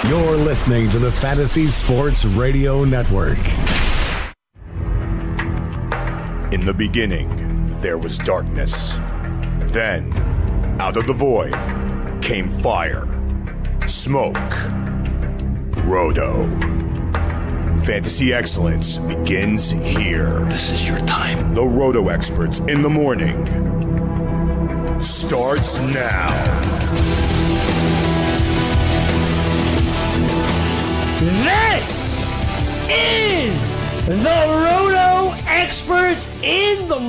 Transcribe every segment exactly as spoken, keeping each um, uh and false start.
You're listening to the Fantasy Sports Radio Network. In the beginning, there was darkness. Then, out of the void, came fire, smoke, Roto. Fantasy excellence begins here. This is your time. The Roto experts in the morning starts now. This is the Roto Experts in the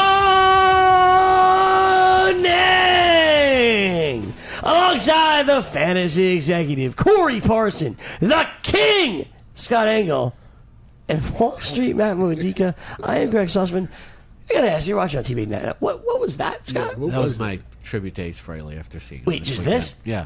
Morning! Alongside the fantasy executive, Corey Parson, the King, Scott Engel, and Wall Street Matt Modica. I am Greg Sussman. I gotta ask you, you're watching on T V now. What, what was that, Scott? Yeah, that was, was my tribute to Ace Frehley after seeing Wait, just weekend. This? Yeah.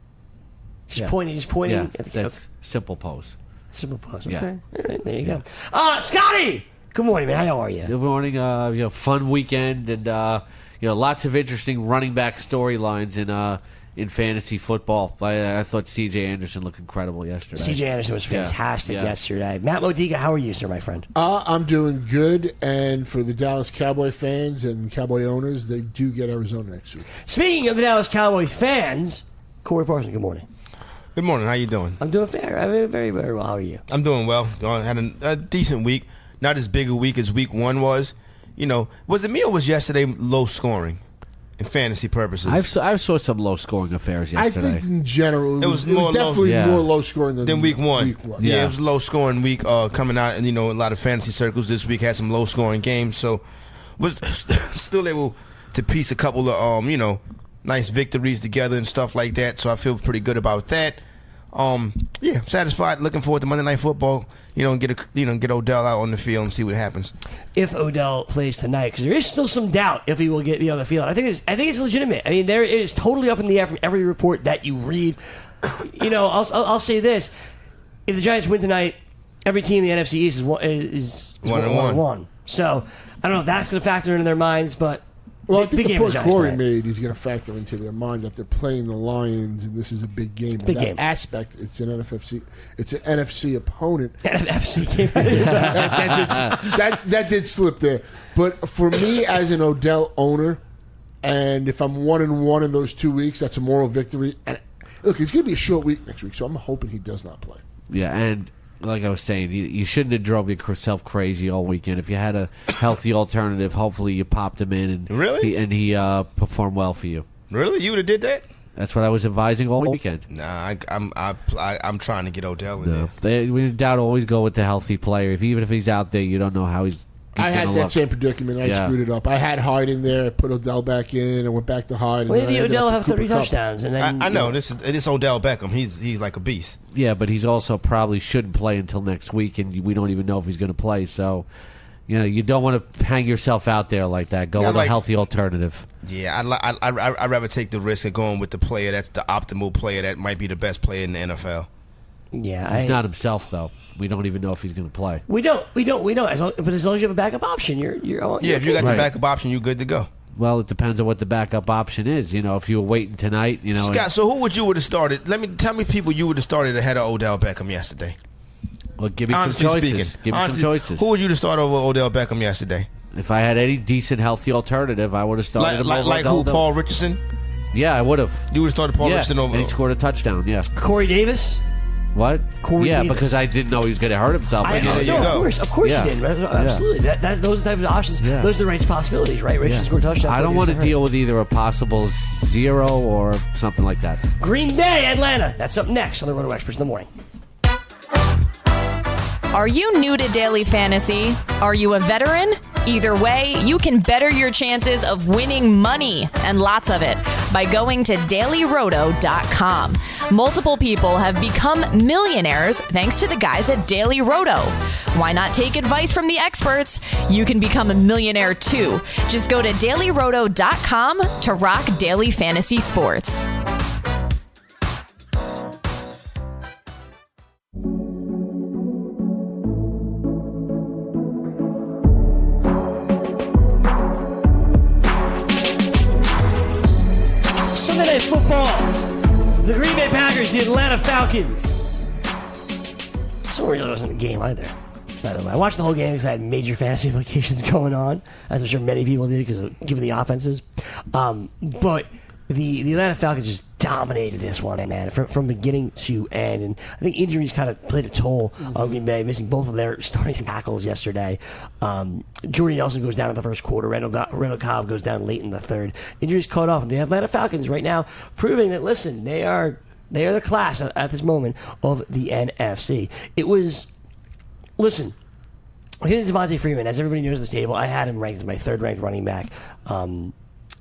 Just yeah. pointing, just pointing. Yeah, at the, that's okay. simple pose. Simple pose. Yeah. Okay. All right, there you go. Uh, Scotty! Good morning, man. How are you? Good morning. Uh, you know, fun weekend and uh, you know, lots of interesting running back storylines in uh, in fantasy football. I, I thought C J Anderson looked incredible yesterday. C J Anderson was fantastic yeah. Yeah. yesterday. Matt Modica, how are you, sir, my friend? Uh, I'm doing good, and for the Dallas Cowboy fans and Cowboy owners, they do get Arizona next week. Speaking of the Dallas Cowboy fans, Corey Parson, good morning. Good morning. How you doing? I'm doing fair. I'm doing very, very well. How are you? I'm doing well. I had a, a decent week. Not as big a week as week one was. You know, was it me or was yesterday low scoring in fantasy purposes? I've I saw some low scoring affairs yesterday. I think in general, it was, it was, it was definitely low, more yeah. low scoring than, than week one. Week one. Yeah. Yeah. It was a low scoring week uh, coming out, and you know, a lot of fantasy circles this week had some low scoring games. So was still able to piece a couple of um, you know, nice victories together and stuff like that. So I feel pretty good about that. Um, yeah, satisfied. Looking forward to Monday Night Football. You know, and get a, you know get Odell out on the field and see what happens. If Odell plays tonight, because there is still some doubt if he will get be on the field. I think it's I think it's legitimate. I mean, there it is totally up in the air from every report that you read. You know, I'll I'll, I'll say this: if the Giants win tonight, every team in the N F C East is one, is, is one, and one. and one. So I don't know if that's going to factor into their minds, but. Well, I big, think big the point Corey tonight. made is going to factor into their mind that they're playing the Lions, and this is a big game. Big that game. aspect, it's an N F C, it's an N F C opponent. N F C game. that, that, did, that, that did slip there. But for me, as an Odell owner, and if I'm one and one in those two weeks, that's a moral victory. And look, it's going to be a short week next week, so I'm hoping he does not play. Yeah, and like I was saying, you, you shouldn't have drove yourself crazy all weekend. If you had a healthy alternative, hopefully you popped him in and Really? he, and he uh, performed well for you. Really, you would have did that? That's what I was advising all weekend. Nah, I, I'm I, I, I'm trying to get Odell in No, there. they, we doubt always go with the healthy player. If even if he's out there, you don't know how he's. he's I had gonna that look. same predicament. I Yeah. screwed it up. I had Hyde in there. I put Odell back in. I went back to Hyde. And Well, then the I ended Odell up have with Cooper thirty Kupp. touchdowns, and then I, I know this is this Odell Beckham. He's he's like a beast. Yeah, but he's also probably shouldn't play until next week, and we don't even know if he's going to play. So, you know, you don't want to hang yourself out there like that. Go Yeah, with like- a healthy alternative. Yeah, I, li- I I I'd rather take the risk of going with the player that's the optimal player that might be the best player in the N F L. Yeah, He's I, not himself though. We don't even know if he's going to play. we don't, we don't, we don't. As long, but as long as you have a backup option, you're, you're. Yeah, you're if you got okay. Right. the backup option, you're good to go. Well, it depends on what the backup option is. You know, if you were waiting tonight, you know. Scott, so who would you would have started? Let me tell me people you would have started ahead of Odell Beckham yesterday. Well, give me Honestly some choices. speaking, Give me honestly, some choices. who would you have started over Odell Beckham yesterday? If I had any decent, healthy alternative, I would have started Like him like, over like Odell. who? Paul Richardson. Yeah, I would have. You would have started Paul Yeah, Richardson over. and he scored a touchdown. Yeah. Corey Davis. What? Corey yeah, Davis. because I didn't know he was going to hurt himself. I, I there no, you of go. course, of course Yeah. you did. Absolutely, that, that, those are the types of options. Yeah. Those are the right possibilities, right? Richardson Yeah. scored a touchdown. I don't want to Hurt. deal with either a possible zero or something like that. Green Bay, Atlanta. That's up next on the Roto Experts in the morning. Are you new to daily fantasy? Are you a veteran? Either way, you can better your chances of winning money, and lots of it, by going to daily roto dot com. Multiple people have become millionaires thanks to the guys at Daily Roto. Why not take advice from the experts? You can become a millionaire too. Just go to daily roto dot com to rock daily fantasy sports. Sunday Night Football. The Green Bay Packers, the Atlanta Falcons. This one really wasn't a game either, by the way. I watched the whole game because I had major fantasy implications going on, as I'm sure many people did because of given the offenses. Um, but the, the Atlanta Falcons just dominated this one, man, from, from beginning to end. And I think injuries kind of played a toll on Green Bay, missing both of their starting tackles yesterday. Um, Jordy Nelson goes down in the first quarter. Randall, Randall Cobb goes down late in the third. Injuries caught off. The Atlanta Falcons right now proving that, listen, they are they are the class at, at this moment of the N F C. It was, listen, here's Devontae Freeman. As everybody knows at this table, I had him ranked as my third-ranked running back. Um,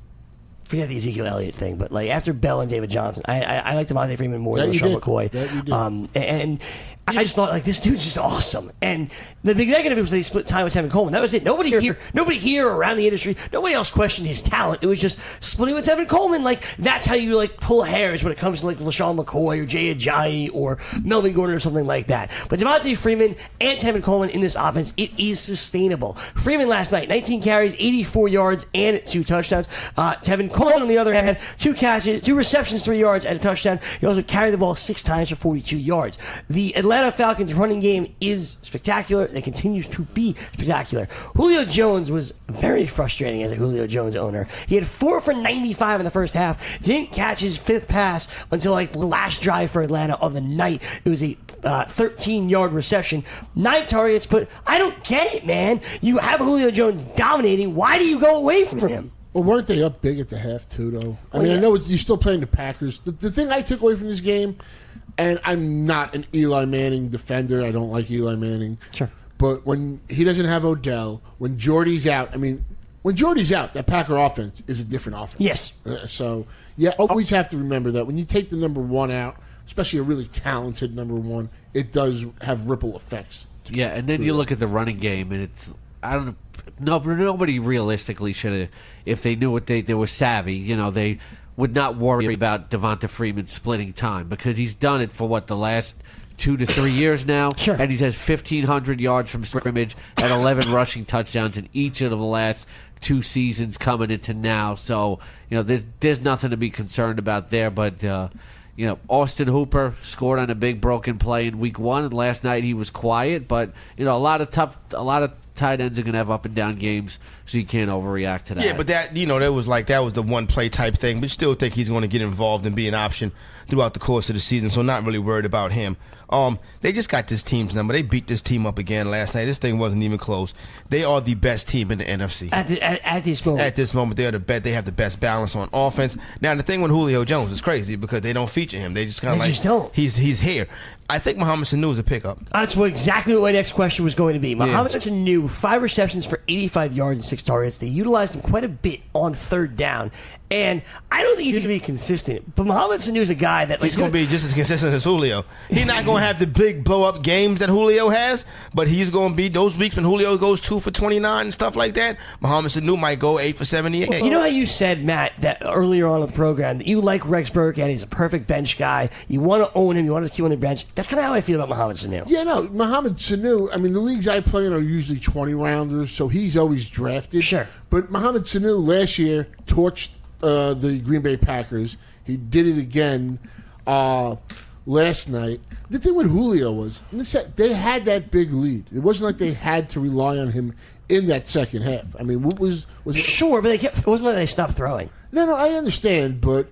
Forget the Ezekiel Elliott thing, but like after Bell and David Johnson, I I, I like Devontae Freeman more that than LaShawn McCoy. That you did. Um, and I just thought like this dude's just awesome. And the big negative was that he split time with Tevin Coleman. That was it. Nobody here, nobody here around the industry, nobody else questioned his talent. It was just splitting with Tevin Coleman. Like that's how you like pull hairs when it comes to like LaShawn McCoy or Jay Ajayi or Melvin Gordon or something like that. But Devontae Freeman and Tevin Coleman in this offense, it is sustainable. Freeman last night, nineteen carries, eighty-four yards, and two touchdowns. Uh, Tevin Coleman on the other hand, two catches, two receptions, three yards, and a touchdown. He also carried the ball six times for forty-two yards. The Atlanta Falcons running game is spectacular. It continues to be spectacular. Julio Jones was very frustrating as a Julio Jones owner. He had four for ninety-five in the first half. Didn't catch his fifth pass until like the last drive for Atlanta of the night. It was a uh, thirteen-yard reception, nine targets. But I don't get it, man. You have Julio Jones dominating. Why do you go away from him? Well, weren't they up big at the half, too, though? I Well, mean, yeah. I know it's, you're still playing the Packers. The, the thing I took away from this game, and I'm not an Eli Manning defender. I don't like Eli Manning. Sure. But when he doesn't have Odell, when Jordy's out, I mean, when Jordy's out, that Packer offense is a different offense. Yes. Uh, so, yeah, always have to remember that when you take the number one out, especially a really talented number one, it does have ripple effects. Yeah, and then you look at the running game, and it's I don't know. No, nobody realistically should have, if they knew what they they were savvy. You know, they would not worry about Devonta Freeman splitting time because he's done it for what the last two to three years now. Sure. And he has fifteen hundred yards from scrimmage and eleven rushing touchdowns in each of the last two seasons coming into now. So you know, there's there's nothing to be concerned about there, but. Uh, You know, Austin Hooper scored on a big broken play in week one, and last night he was quiet. But you know, a lot of tough, a lot of tight ends are going to have up and down games, so you can't overreact to that. Yeah, but that you know that was like that was the one play type thing. But still think he's going to get involved and be an option throughout the course of the season. So not really worried about him. Um, they just got this team's number. They beat this team up again last night. This thing wasn't even close. They are the best team in the N F C. At, the, at, at this moment. At this moment, they're the best. They have the best balance on offense. Now, the thing with Julio Jones is crazy because they don't feature him. They just kind of They like just don't. he's he's here. I think Mohamed Sanu is a pickup. That's what exactly what my next question was going to be. Mohamed Sanu, five receptions for eighty-five yards and six targets. They utilized him quite a bit on third down. And I don't think he's going to be consistent. But Mohamed Sanu is a guy that... He's going to be just as consistent as Julio. He's not going to have the big blow-up games that Julio has, but he's going to be those weeks when Julio goes two for twenty-nine and stuff like that. Mohamed Sanu might go eight for seventy-eight. You know how you said, Matt, that earlier on in the program, that you like Rex Burkhead, he's a perfect bench guy. You want to own him, you want to keep him on the bench. That's kind of how I feel about Mohamed Sanu. Yeah, no, Mohamed Sanu, I mean, the leagues I play in are usually twenty-rounders, so he's always drafted. Sure. But Mohamed Sanu last year torched uh, the Green Bay Packers. He did it again uh, last night. The thing with Julio was, they had that big lead. It wasn't like they had to rely on him in that second half. I mean, what was... was Sure, but they kept, it wasn't like they stopped throwing. No, no, I understand, but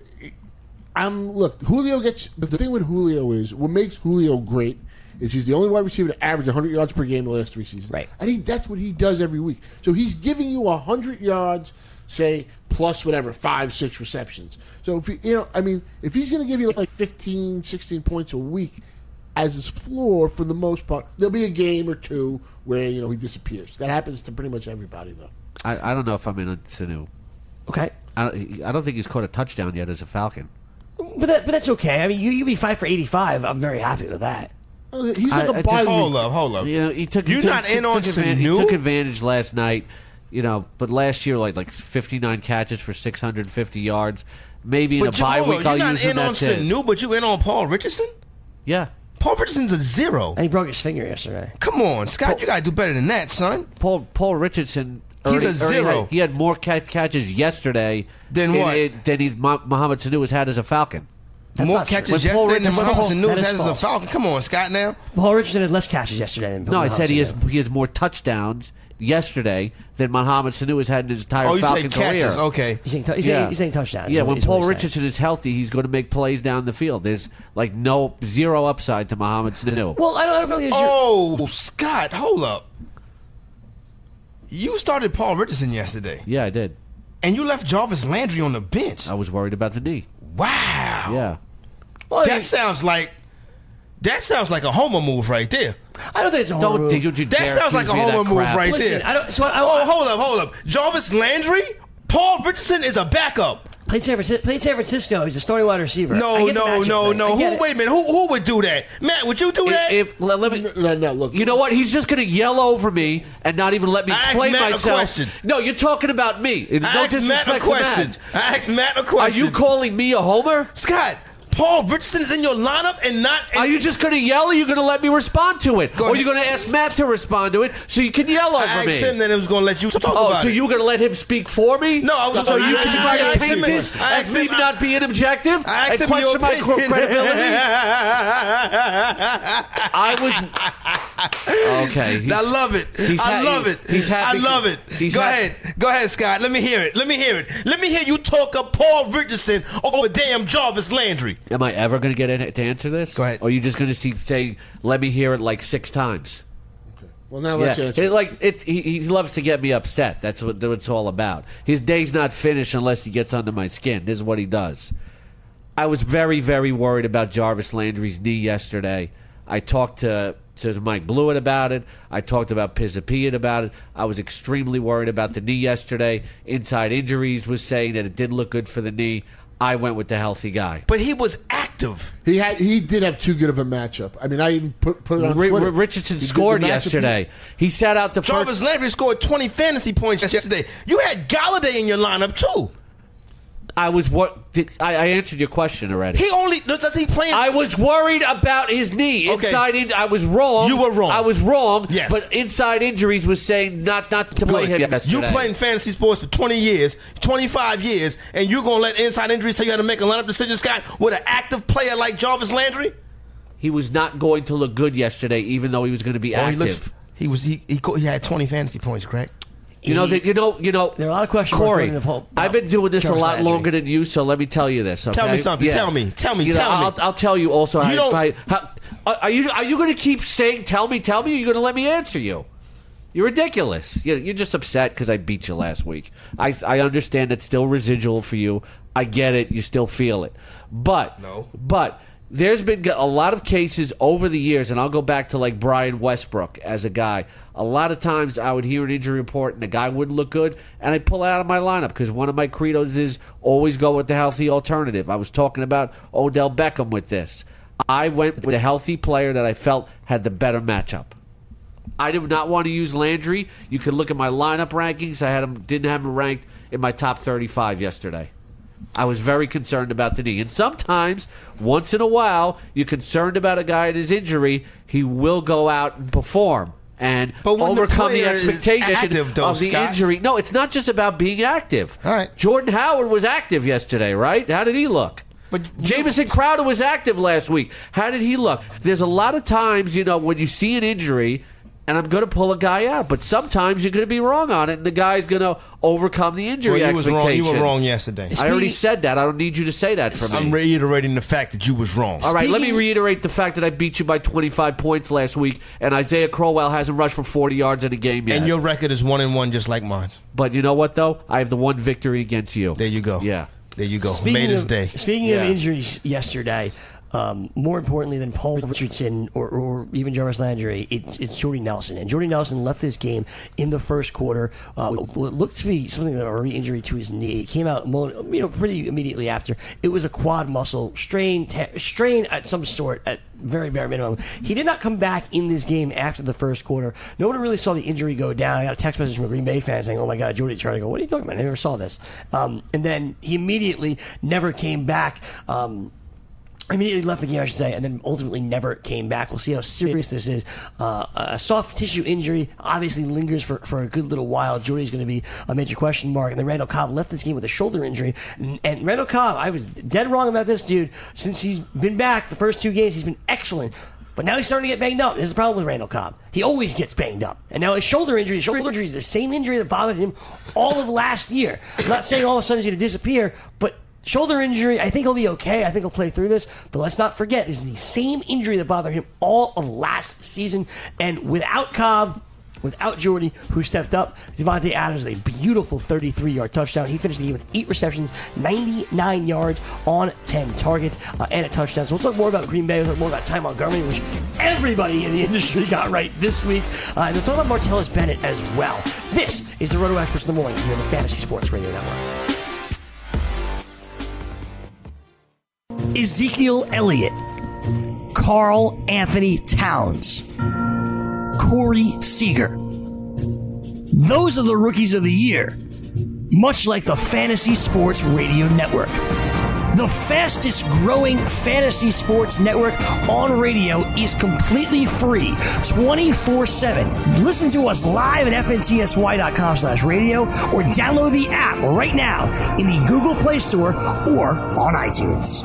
I'm look. Julio gets the thing with Julio is what makes Julio great is he's the only wide receiver to average one hundred yards per game the last three seasons. Right. I think that's what he does every week. So he's giving you one hundred yards, say plus whatever five, six receptions. So if you, you know, I mean, if he's going to give you like fifteen, sixteen points a week as his floor for the most part, there'll be a game or two where you know he disappears. That happens to pretty much everybody, though. I, I don't know if I'm in on Sanu. Okay. I don't, I don't think he's caught a touchdown yet as a Falcon. But that, but that's okay. I mean, you you be five for eighty-five. I'm very happy with that. He's I- like I a just- bye Hold week. up, hold up. You know, he took. he You're took- not he in on took advantage, He Sanu? took advantage last night. You know, but last year, like like fifty-nine catches for six hundred fifty yards. Maybe in But a you, bye hold week on, I'll you're not use him. in on That's it. Sanu, but you in on Paul Richardson? Yeah, Paul Richardson's a zero. And he broke his finger yesterday. Come on, Scott, you got to do better than that, son. Paul Paul Richardson. He's already- a already zero. had- he had more ca- catches yesterday Than than what? it- than he's Mo- Mohamed Sanu has had as a Falcon. That's More not true. catches When Paul yesterday than Richardson- Muhammad That Sanu is has as a false. Falcon. Come on, Scott. Now Paul Richardson had less catches yesterday than No, I said he has Muhammad Sanu. he has more touchdowns yesterday than Muhammad Sanu has had in his entire oh, you Falcon say catches? career. Okay. He's saying, he's, Yeah. saying, he's saying touchdowns. Yeah, is what- when is what Paul he's saying. Richardson is healthy, he's going to make plays down the field. There's like no zero upside to Muhammad Sanu. Well, I don't, I don't think it's your- Oh, Scott, hold up. You started Paul Richardson yesterday, Yeah, I did. and you left Jarvis Landry on the bench. I was worried about the knee. Wow. Yeah. Well, I That mean, sounds like that sounds like a homer move right there. I don't think it's a Don't horror think move. you That sounds like a homer move right Listen, there. I don't. So I, I, Oh, hold up, hold up. Jarvis Landry? Paul Richardson is a backup. played San Francisco. Played San Francisco. He's a starting wide receiver. I No, get the no, matchup no, thing. no. I get Who? it. Wait a minute. Who? Who would do that? Matt, would you do that? If, if- let, let me. No, no, look. You know what? He's just going to yell over me and not even let me I asked explain Matt a myself. question. No, you're talking about me. I no asked Matt a disrespect to question. Matt. I asked Matt a Are question. you calling me a homer? Scott, Paul Richardson is in your lineup and not. Are you just going to yell, or are you going to let me respond to it? Go or are you ahead. going to ask Matt to respond to it so you can yell over I me? asked him that it was going to let you talk Oh, about so it. you were going to let him speak for me? No, I was So I you asked can him- try I to asked paint him- this I as asked me him- not being objective I asked and him question your my opinion. credibility? I was okay. he's- I love it. he's I ha- love he- it. he's happy- I love it. he's Go ha- ahead. Go ahead, Scott. Let me hear it. Let me hear it. Let me hear you talk up Paul Richardson over damn Jarvis Landry. Am I ever going to get in, to answer this? Go ahead. Or are you just going to see, say, let me hear it like six times? Well, now let's Yeah, answer. it, like it's he, he loves to get me upset. That's what, what it's all about. His day's not finished unless he gets under my skin. This is what he does. I was very, very worried about Jarvis Landry's knee yesterday. I talked to to Mike Blewett about it. I talked about Pizapian about it. I was extremely worried about the knee yesterday. Inside Injuries was saying that it didn't look good for the knee. I went with the healthy guy. But he was active. He had he did have too good of a matchup. I mean, I even put put it on R- Twitter. R- Richardson He did the scored matchup. yesterday. He sat out the Jarvis first. Landry scored twenty fantasy points yesterday. You had Galladay in your lineup too. I was what did, I, I answered your question already. He only does he play? I was worried about his knee. Okay. Inside, in, I was wrong. You were wrong. I was wrong. Yes. But Inside Injuries was saying not not to play him Good. yesterday. You played in fantasy sports for twenty years, twenty-five years, and you're gonna let inside injuries tell you how to make a lineup decision, Scott, with an active player like Jarvis Landry? He was not going to look good yesterday, even though he was going to be Oh, he active. looks. He was. He, he co- he had twenty fantasy points, correct? you know that. You know. You know. There are a lot of questions Corey, according to Paul- I've been doing this Jarvis a lot Landry. longer than you, so let me tell you this. Okay? Tell me something. Yeah. Tell me. Tell me. You know, Tell me. I'll, I'll tell you also. How, You don't- how, how, are you are you going to keep saying "tell me, tell me"? Or are you going to let me answer you? You're ridiculous. You're, you're just upset because I beat you last week. I, I understand it's still residual for you. I get it. You still feel it. But No. But there's been a lot of cases over the years, and I'll go back to like Brian Westbrook as a guy. A lot of times I would hear an injury report and the guy wouldn't look good, and I'd pull it out of my lineup because one of my credos is always go with the healthy alternative. I was talking about Odell Beckham with this. I went with a healthy player that I felt had the better matchup. I did not want to use Landry. You can look at my lineup rankings. I had him, didn't have him ranked in my top thirty-five yesterday. I was very concerned about the knee. And sometimes, once in a while, you're concerned about a guy and his injury, he will go out and perform and But when the overcome the, player is expectation active, though, of the Scott. injury. No, it's not just about being active. All right. Jordan Howard was active yesterday, right? How did he look? But Jamison Crowder was active last week. How did he look? There's a lot of times, you know, when you see an injury, and I'm going to pull a guy out, but sometimes you're going to be wrong on it, and the guy's going to overcome the injury Well, you was wrong. You expectation. were wrong yesterday. I already said that. I don't need you to say that for me. I'm reiterating the fact that you was wrong. All right, let me Speaking- reiterate the fact that I beat you by twenty-five points last week, and Isaiah Crowell hasn't rushed for forty yards in a game yet. And your record is one and one, just like mine. But you know what, though? I have the one victory against you. There you go. Yeah. There you go. Speaking Made his of, day. Speaking Yeah. of injuries yesterday, um, more importantly than Paul Richardson or, or even Jarvis Landry, it's, it's Jordy Nelson. And Jordy Nelson left this game in the first quarter. Uh, with what looked to be something of a re-injury to his knee. It came out, you know, pretty immediately after. It was a quad muscle strain, te- strain at some sort at very bare minimum. He did not come back in this game after the first quarter. No one really saw the injury go down. I got a text message from a Green Bay fan saying, "Oh my God, Jordy's hurt." I go, "What are you talking about? I never saw this." Um, and then he immediately never came back. Um, Immediately left the game, I should say, and then ultimately never came back. We'll see how serious this is. Uh, a soft tissue injury obviously lingers for, for a good little while. Jordy's going to be a major question mark. And then Randall Cobb left this game with a shoulder injury. And, and Randall Cobb, I was dead wrong about this dude. Since he's been back the first two games, he's been excellent. But now he's starting to get banged up. This is the problem with Randall Cobb. He always gets banged up. And now his shoulder injury, his shoulder injury is the same injury that bothered him all of last year. I'm not saying all of a sudden he's going to disappear, but shoulder injury, I think he'll be okay. I think he'll play through this. But let's not forget, this is the same injury that bothered him all of last season. And without Cobb, without Jordy, who stepped up, Devontae Adams with a beautiful thirty-three-yard touchdown. He finished the game with eight receptions, ninety-nine yards on ten targets, uh, and a touchdown. So we'll talk more about Green Bay. We'll talk more about Ty Montgomery, which everybody in the industry got right this week. Uh, and we'll talk about Martellus Bennett as well. This is the Roto Experts in the Morning here on the Fantasy Sports Radio Network. Ezekiel Elliott, Carl Anthony Towns, Corey Seager. Those are the rookies of the year, much like the Fantasy Sports Radio Network. The fastest growing fantasy sports network on radio is completely free, twenty-four seven. Listen to us live at F N T S Y dot com slash radio or download the app right now in the Google Play Store or on iTunes.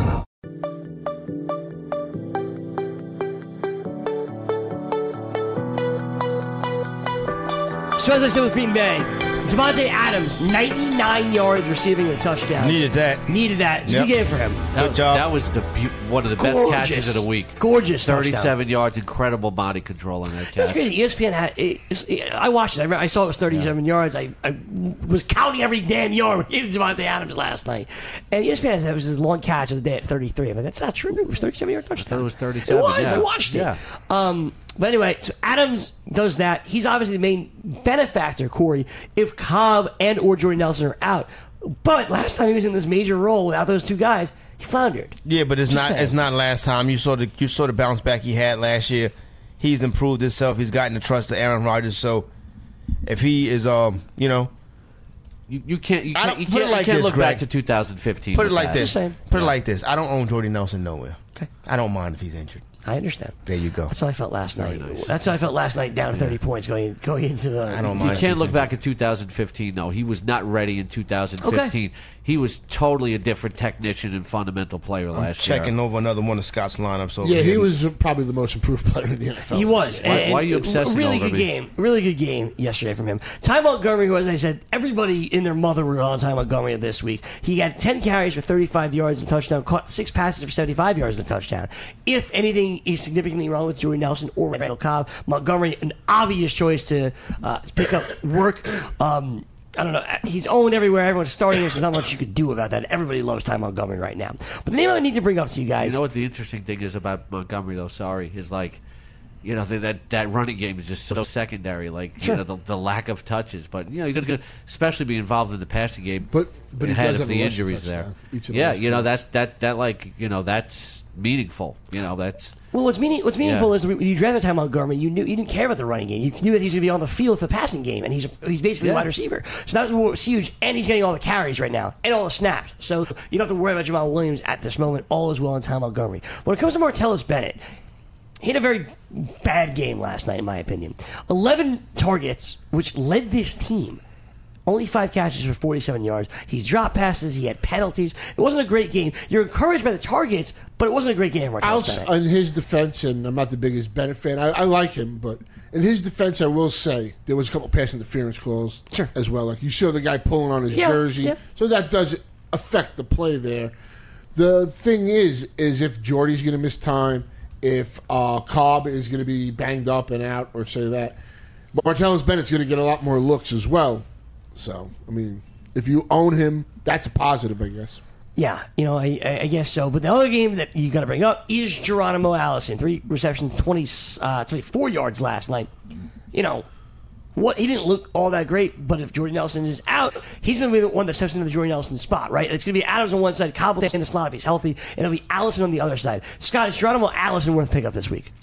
So as I said with Green Bay, Devontae Adams, ninety-nine yards receiving a touchdown. Needed that. Needed that. It's a Yep. good game for him. That, Good job. that was the bu- one of the best Gorgeous. catches of the week. Gorgeous touchdown. thirty-seven yards, incredible body control on that That's catch. crazy. E S P N had. It, it, I watched it. I, remember, I saw it was thirty-seven yards. I, I was counting every damn yard with Devontae Adams last night. And E S P N said it was his long catch of the day at thirty-three. But that's not true. It was thirty-seven yard touchdown. it was thirty-seven, It was. yeah. I watched it. Yeah. Um, but anyway, so Adams does that. He's obviously the main benefactor, Corey, if Cobb and or Jordy Nelson are out. But last time he was in this major role without those two guys, he floundered. Yeah, but it's Just not. saying. It's not last time. You saw the you saw the bounce back he had last year. He's improved himself. He's gotten the trust of Aaron Rodgers. So if he is, um, you know, You, you can't. You I can't, don't- you put it can't, like you can't this, look Greg. back to two thousand fifteen. put it with like that. this. saying. Put it like this. I don't own Jordy Nelson nowhere. Okay. I don't mind if he's injured. I understand. There you go. That's how I felt last night. nice. That's how I felt last night, down thirty points going going into the. I don't You mind. if can't he's look injured. back at two thousand fifteen, though. He was not ready in two thousand fifteen. He was totally a different technician and fundamental player last Checking year. over another one of Scott's lineups over Yeah, he here. was probably the most improved player in the N F L. He was. Why- and- why are you and obsessing Really over good me? game. Really good game yesterday from him. Ty Montgomery, who, as I said, everybody in their mother were on Ty Montgomery this week. He had ten carries for thirty-five yards and touchdown, caught six passes for seventy-five yards and a touchdown. If anything is significantly wrong with Jordy Nelson or Randall Cobb, Montgomery, an obvious choice to uh, pick up work. Um, I don't know. He's owned everywhere. Everyone's starting him. So there's not much you could do about that. Everybody loves Ty Montgomery right now. But the name I need to bring up to you guys. You know what the interesting thing is about Montgomery, though? Sorry, is like, you know, that that, that running game is just so secondary. Like, Sure. you know, the, the lack of touches. But you know, he's going to especially be involved in the passing game. But- but he ahead does of have the a rushing injuries there. touchdown each of the Yeah, last you know two that that that like you know that's meaningful. You know that's. Well, what's meaning, what's meaningful Yeah. is when you drafted Ty Montgomery, you knew you didn't care about the running game. You knew that he was going to be on the field for the passing game, and he's he's basically a Yeah. wide receiver. So that was what was huge, and he's getting all the carries right now and all the snaps. So you don't have to worry about Jamal Williams at this moment. All is well in Ty Montgomery. When it comes to Martellus Bennett, he had a very bad game last night, in my opinion. Eleven targets, which led this team. Only five catches for forty-seven yards. He's dropped passes. He had penalties. It wasn't a great game. You're encouraged by the targets, but it wasn't a great game for Martellus Outs, Bennett. in his defense, and I'm not the biggest Bennett fan. I, I like him, but in his defense, I will say there was a couple pass interference calls Sure. as well. Like you saw the guy pulling on his Yeah, jersey, yeah. so that does affect the play there. The thing is, is if Jordy's going to miss time, if uh, Cobb is going to be banged up and out, or say that, but Martellus Bennett's going to get a lot more looks as well. So, I mean, if you own him, that's a positive, I guess. Yeah, you know, I, I I guess so. But the other game that you got to bring up is Geronimo Allison. Three receptions, twenty, uh, twenty-four yards last night. You know, what he didn't look all that great, but if Jordy Nelson is out, he's going to be the one that steps into the Jordy Nelson spot, right? It's going to be Adams on one side, Cobb will stay in the slot if he's healthy, and it'll be Allison on the other side. Scott, is Geronimo Allison worth pickup this week?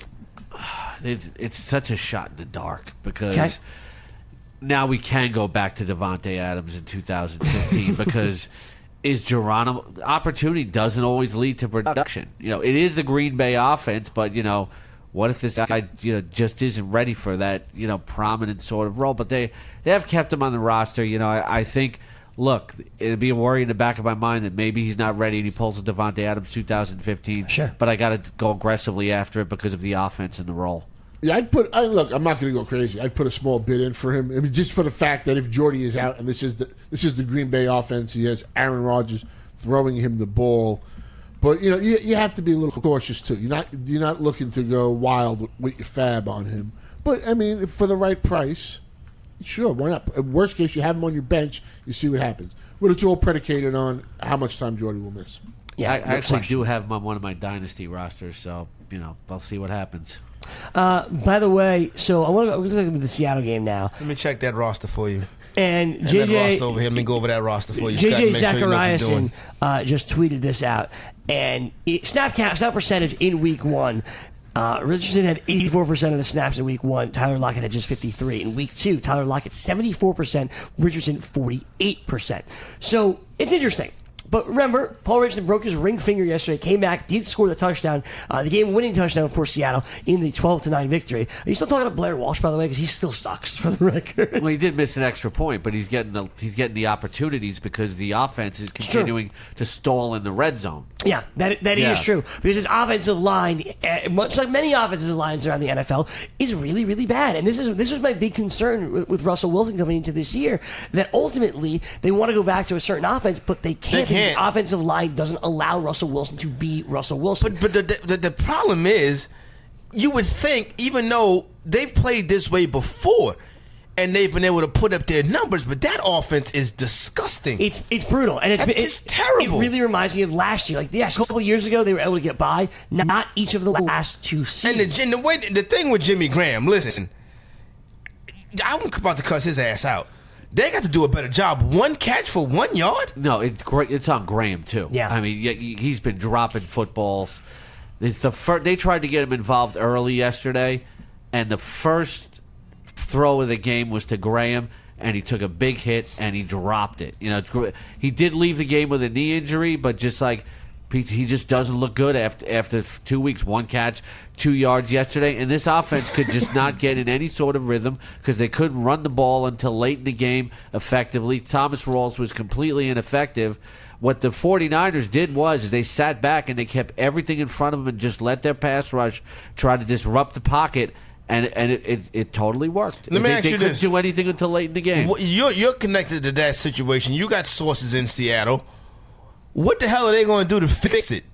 It's, it's such a shot in the dark because Okay. now we can go back to Devontae Adams in two thousand fifteen because is Geronimo. Opportunity doesn't always lead to production. You know, it is the Green Bay offense, but, you know, what if this guy, you know, just isn't ready for that, you know, prominent sort of role? But they, they have kept him on the roster. You know, I, I think, look, it'd be a worry in the back of my mind that maybe he's not ready and he pulls a Devontae Adams two thousand fifteen. Sure. But I got to go aggressively after it because of the offense and the role. Yeah, I'd put. I, look, I'm not going to go crazy. I'd put a small bid in for him. I mean, just for the fact that if Jordy is out and this is the this is the Green Bay offense, he has Aaron Rodgers throwing him the ball. But you know, you, you have to be a little cautious too. You're not you're not looking to go wild with, with your fab on him. But I mean, for the right price, sure, why not? Worst case, you have him on your bench. You see what happens. But it's all predicated on how much time Jordy will miss. Yeah, I, no I actually question. do have him on one of my dynasty rosters, so you know, I'll see what happens. Uh, by the way, so I want to go to the Seattle game now, Let me check that roster for you. and And J that J roster over here. Let me go over that roster for you. J J Scott, make sure you know what you're Zachariason doing. uh, just tweeted this out, and it, snap count, snap percentage in week one. Uh, Richardson had eighty-four percent of the snaps in week one. Tyler Lockett had just fifty-three. In week two, Tyler Lockett seventy-four percent. Richardson forty-eight percent. So it's interesting. But remember, Paul Richardson broke his ring finger yesterday, came back, did score the touchdown, uh, the game-winning touchdown for Seattle in the twelve to nine victory. Are you still talking about Blair Walsh, by the way? Because he still sucks, for the record. Well, he did miss an extra point, but he's getting the, he's getting the opportunities because the offense is continuing to stall in the red zone. Yeah, that that Yeah. is true. Because his offensive line, uh, much like many offensive lines around the N F L, is really, really bad. And this is this was my big concern with, with Russell Wilson coming into this year, that ultimately they want to go back to a certain offense, but they can't. They because can't. The offensive line doesn't allow Russell Wilson to be Russell Wilson. But but the, the the problem is, you would think, even though they've played this way before, and they've been able to put up their numbers, but that offense is disgusting. It's it's brutal, and it's That's it- just terrible. It really reminds me of last year. Like, yeah, a couple of years ago, they were able to get by. Not each of the last two and seasons. the, and the way the thing with Jimmy Graham, listen, I'm about to cuss his ass out. They got to do a better job. One catch for one yard? No, it's great. It's on Graham too. Yeah. I mean, yeah, he's been dropping footballs. It's the first, they tried to get him involved early yesterday, and the first throw of the game was to Graham, and he took a big hit and he dropped it. You know, it's gr- he did leave the game with a knee injury, but just like he he just doesn't look good after after two weeks. One catch, two yards yesterday, and this offense could just not get in any sort of rhythm because they couldn't run the ball until late in the game effectively. Thomas Rawls was completely ineffective. What the 49ers did was is they sat back and they kept everything in front of them and just let their pass rush try to disrupt the pocket, and and it, it, it totally worked. Let me they, ask they you couldn't this. do anything until late in the game. Well, You're, you're connected to that situation. You got sources in Seattle. What the hell are they going to do to fix it?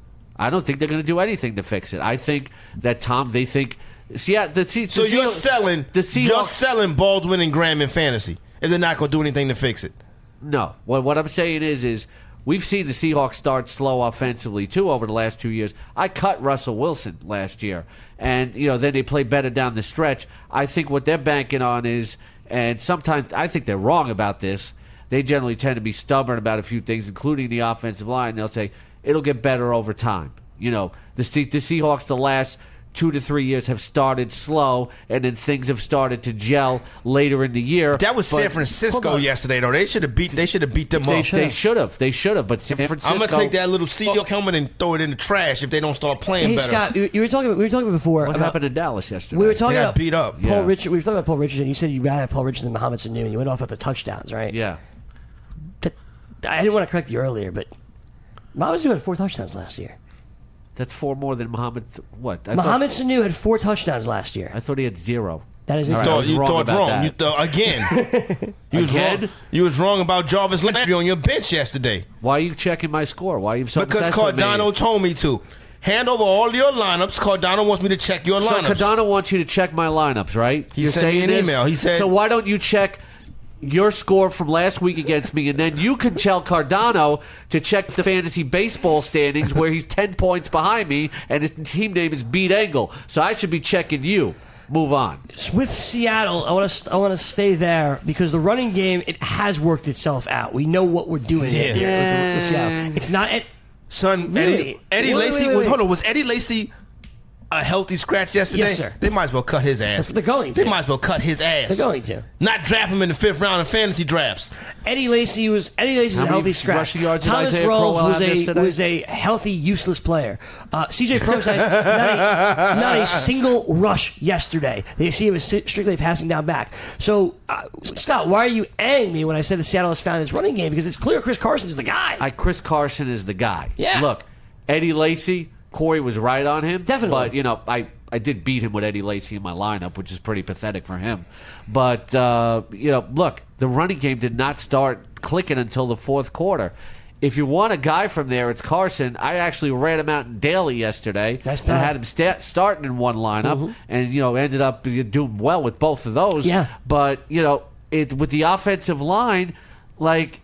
I don't think they're going to do anything to fix it. I think that Tom, they think, see, yeah, the, the, So you're Seahawks- selling, the Seahawks. you're selling Baldwin and Graham in fantasy if they're not going to do anything to fix it. No. What what I'm saying is is we've seen the Seahawks start slow offensively too over the last two years. I cut Russell Wilson last year, and you know then they play better down the stretch. I think what they're banking on is, and sometimes I think they're wrong about this. They generally tend to be stubborn about a few things, including the offensive line. They'll say it'll get better over time. You know, the Se- the Seahawks the last two to three years have started slow, and then things have started to gel later in the year. That was But- San Francisco yesterday, though. They should have beat. They should have beat them They, up. they should have. They should have. But San Francisco. I'm gonna take that little Seahawk helmet and throw it in the trash if they don't start playing Hey better. Scott, you, you were talking. We were talking before What about. happened in Dallas yesterday? We were talking They got about beat up. Paul Yeah. Richard. We were talking about Paul Richardson. You said you'd rather have Paul Richardson than Mohamed Sanu, and you went off with the touchdowns, right? Yeah. That- I didn't want to correct you earlier, but Mohamed Sanu had four touchdowns last year. That's four more than Muhammad. What? I Mohamed Thought, Sanu had four touchdowns last year. I thought he had zero. That is All right, I thought, was you wrong thought about wrong. that. You thought again. you was Again? wrong. You was wrong about Jarvis Landry on your bench yesterday Why are you checking my score? Why are you so because obsessed with me? Cardano told me to. Hand over all your lineups. Cardano wants me to check your So lineups. Cardano wants you to check my lineups, right? He You're sent me saying an this? email. He said- So why don't you check your score from last week against me, and then you can tell Cardano to check the fantasy baseball standings where he's ten points behind me, and his team name is Beat Angle. So I should be checking you. Move on. With Seattle, I want to I want to stay there because the running game, it has worked itself out. We know what we're doing here with, with Seattle. It's not. It, Son, Really? Eddie, Eddie Wait, Lacy wait, wait, was wait. hold on. Was Eddie Lacy a healthy scratch yesterday, Yes, sir. they might as well cut his ass. That's what they're going to. They might as well cut his ass. They're going to. Not draft him in the fifth round of fantasy drafts. Eddie Lacy was Eddie Lacy was How a many healthy scratch. rushing yards did Thomas Isaiah Rhodes Crowell was have a yesterday? was a healthy, useless player. Uh, C J Prosise not a, not a single rush yesterday. They see him as strictly passing down back. So, uh, Scott, why are you angry me when I said the Seattle has found its running game? Because it's clear Chris Carson's the guy. I, Chris Carson is the guy. Yeah. Look, Eddie Lacy, Corey was right on him. Definitely. But, you know, I, I did beat him with Eddie Lacy in my lineup, which is pretty pathetic for him. But, uh, you know, look, the running game did not start clicking until the fourth quarter. If you want a guy from there, it's Carson. I actually ran him out in daily yesterday Nice and play. had him sta- starting in one lineup, Mhm. and you know ended up doing well with both of those. Yeah. But you know, it with the offensive line, like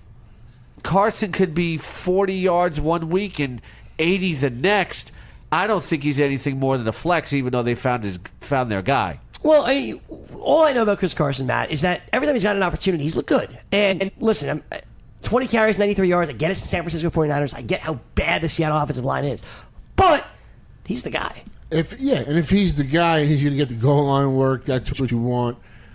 Carson could be forty yards one week and eighty the next. I don't think he's anything more than a flex, even though they found his found their guy. Well, I mean, all I know about Chris Carson, Matt, is that every time he's got an opportunity, he's looked good. And, and listen, I'm, twenty carries, ninety-three yards. I get it's the San Francisco forty-niners. I get how bad the Seattle offensive line is. But he's the guy. If yeah, and if he's the guy and he's going to get the goal line work, that's what you want.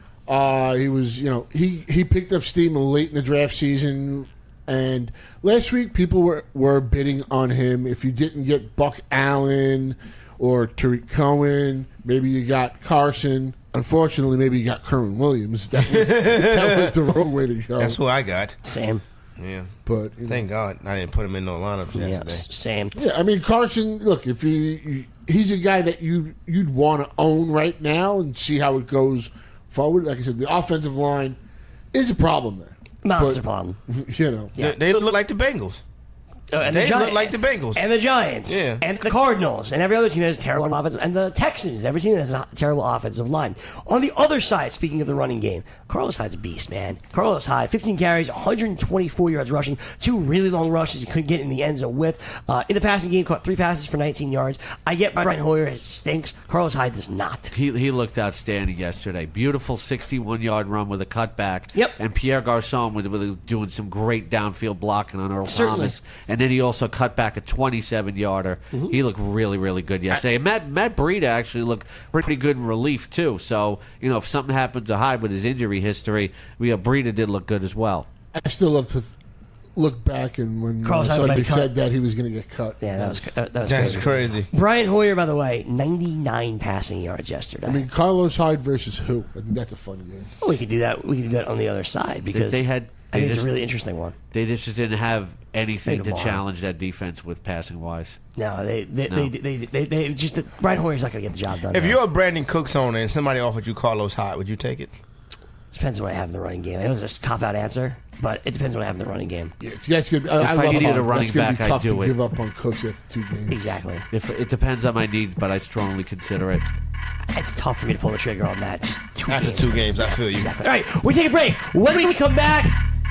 Uh, he was, you know, he, he picked up steam late in the draft season, and last week people were, were bidding on him. If you didn't get Buck Allen or Tariq Cohen, maybe you got Carson. Unfortunately, maybe you got Kerwin Williams. That was, that was the wrong way to go. That's who I got. Same. Yeah. But you know. Thank God I didn't put him in no lineups Yeah, yesterday. s- same. Yeah, I mean Carson. Look, if you, you he's a guy that you you'd want to own right now and see how it goes forward. Like I said, the offensive line is a problem there. Monster But, problem. You know, They, they look like the Bengals. Uh, and They the look like the Bengals. and the Giants, Yeah. and the Cardinals, and every other team that has terrible offensive, and the Texans. Every team that has a terrible offensive line. On the other side, speaking of the running game, Carlos Hyde's a beast, man. Carlos Hyde, fifteen carries, one hundred twenty-four yards rushing, two really long rushes he couldn't get in the end zone with. Uh, in the passing game, caught three passes for nineteen yards. I get Brian Hoyer has stinks. Carlos Hyde does not. He he looked outstanding yesterday. Beautiful sixty-one yard run with a cutback. Yep. And Pierre Garçon with, with doing some great downfield blocking on Earl Certainly. Thomas. And then he also cut back a twenty-seven yarder. Mm-hmm. He looked really, really good yesterday. And Matt Matt Breida actually looked pretty good in relief too. So you know, if something happened to Hyde with his injury history, we uh, Breida did look good as well. I still love to th- look back and when uh, Carlos Hyde somebody might cut. said that he was going to get cut. Yeah, that was that was That's crazy. crazy. Brian Hoyer, by the way, ninety-nine passing yards yesterday. I mean, Carlos Hyde versus who? I think that's a fun game. Well, we could do that. We could do that on the other side because they had- I they think it's just- a really interesting one. They just didn't have anything Make to them all. challenge that defense with passing wise. No, they they No. they, they, they, they just Brian Hoyer's not going to get the job done. If now. you're a Brandon Cooks owner and somebody offered you Carlos Hyde, would you take it? Depends on what I have in the running game. I know it's a cop out answer, but it depends on what I have in the running game. Yeah, that's good. I, If I love needed Hyde. a running That's gonna back, be I'd tough do to it. give up on Cooks after two games. Exactly. If it depends on my need, but I strongly consider it. It's tough for me to pull the trigger on that. Just two After games. two games, I feel you. Exactly. All right, we take a break. When we come back,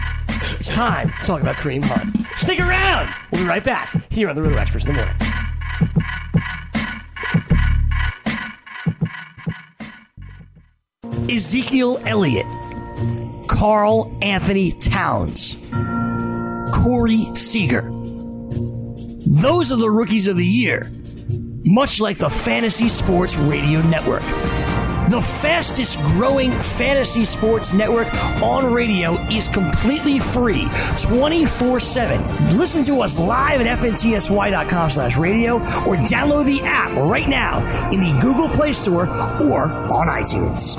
it's time to talk about Kareem Hunt. Stick around. We'll be right back here on the Roto Experts in the Morning. Ezekiel Elliott, Carl Anthony Towns, Corey Seager. Those are the rookies of the year, much like the Fantasy Sports Radio Network. The fastest growing fantasy sports network on radio is completely free, twenty-four seven. Listen to us live at F N T S Y dot com slash radio or download the app right now in the Google Play Store or on iTunes.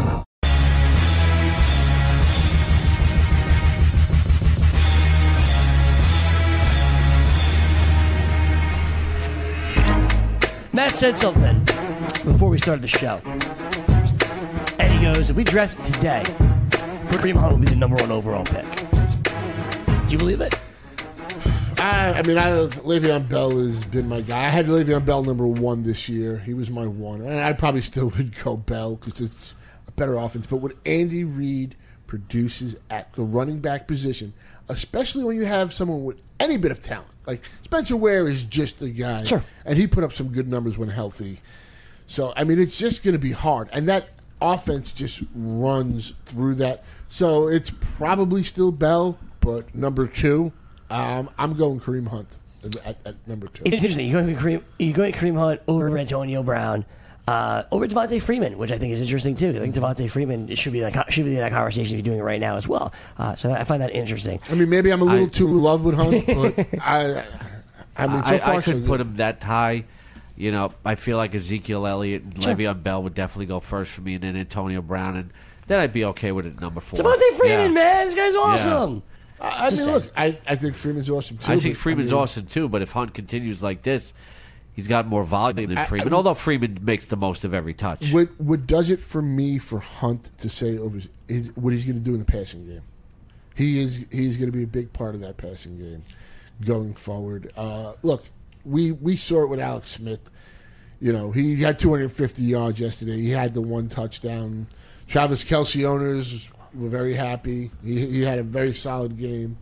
Matt said something before we started the show. And he goes, if we draft it today, Kareem Hunt will be the number one overall pick. Do you believe it? I, I mean, I, Le'Veon Bell has been my guy. I had Le'Veon Bell number one this year. He was my one. And I probably still would go Bell because it's a better offense. But what Andy Reid produces at the running back position, especially when you have someone with any bit of talent, like Spencer Ware is just a guy. Sure. And he put up some good numbers when healthy. So, I mean, it's just going to be hard. And that offense just runs through that. So it's probably still Bell, but number two, um, I'm going Kareem Hunt at, at number two. It's interesting. You're going to Kareem, you're going to Kareem Hunt over Antonio Brown. uh, over Devontae Freeman, which I think is interesting too. I think Devontae Freeman should be that should be in that conversation if you're doing it right now as well. Uh, so I find that interesting. I mean, maybe I'm a little I, too in love with Hunt, but I, I mean, so I, far I could so put good. him that high. You know, I feel like Ezekiel Elliott and Sure. Le'Veon Bell would definitely go first for me, and then Antonio Brown, and then I'd be okay with it at number four. Devontae Freeman, Yeah. man, this guy's awesome. I, I Just mean, saying. look, I, I think Freeman's awesome too. I think but, Freeman's I mean, awesome too, but if Hunt continues like this, he's got more volume than I- Freeman. I- although Freeman makes the most of every touch. What what does it for me for Hunt to say over is what he's going to do in the passing game? He is he's going to be a big part of that passing game going forward. Uh, look, we we saw it with Alex Smith. You know, he had two hundred fifty yards yesterday. He had the one touchdown. Travis Kelce owners were very happy. He he had a very solid game.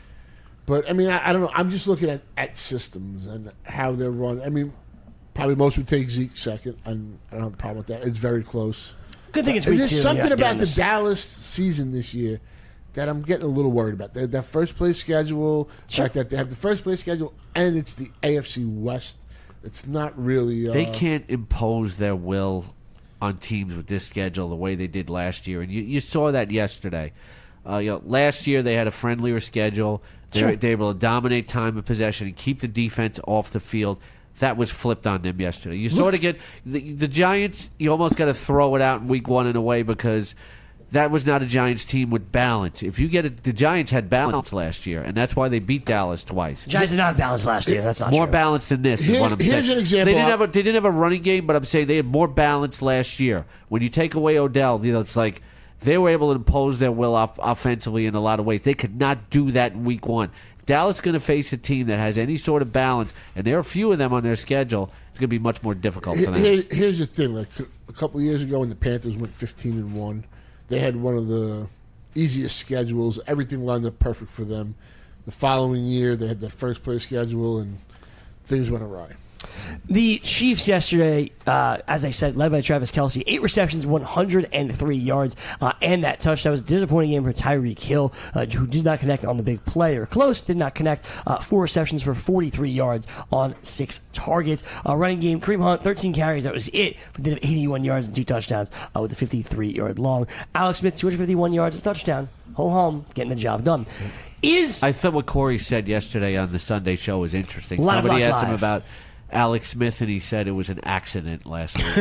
But I mean, I, I don't know. I'm just looking at, at systems and how they're run. I mean, probably most would take Zeke second, and I don't have a problem with that. It's very close. Good thing it's week There's two. something You're about doing the this. Dallas season this year that I'm getting a little worried about. That, that first place schedule, the Sure. fact that they have the first place schedule, and it's the A F C West. It's not really. Uh, They can't impose their will on teams with this schedule the way they did last year, and you, you saw that yesterday. Uh, you know, last year they had a friendlier schedule. They Sure. were they were able to dominate time of possession and keep the defense off the field. That was flipped on them yesterday. You saw it again. The, the Giants, you almost got to throw it out in week one in a way because that was not a Giants team with balance. If you get it, the Giants had balance last year, and that's why they beat Dallas twice. Giants did not have balance last year. That's not More true. balanced than this is Here- what I'm here's saying. an example. They didn't have a they didn't have a running game, but I'm saying they had more balance last year. When you take away Odell, you know it's like they were able to impose their will off offensively in a lot of ways. They could not do that in week one. Dallas is going to face a team that has any sort of balance, and there are a few of them on their schedule. It's going to be much more difficult for them. Here, here's the thing: like a couple of years ago, when the Panthers went fifteen and one, they had one of the easiest schedules. Everything lined up perfect for them. The following year, they had that first place schedule, and things went awry. The Chiefs yesterday, uh, as I said, led by Travis Kelce, eight receptions, one hundred three yards, uh, and that touchdown. Was a disappointing game for Tyreek Hill, uh, who did not connect on the big play, or close, did not connect. Uh, four receptions for forty-three yards on six targets. Uh, running game, Kareem Hunt, thirteen carries, that was it, but did have eighty-one yards and two touchdowns uh, with a fifty-three-yard long. Alex Smith, two hundred fifty-one yards, a touchdown. Ho hum, getting the job done. Is I thought what Corey said yesterday on the Sunday show was interesting. A lot of Somebody Block asked him Live. about Alex Smith, and he said it was an accident last week.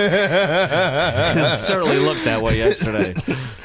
Certainly looked that way yesterday.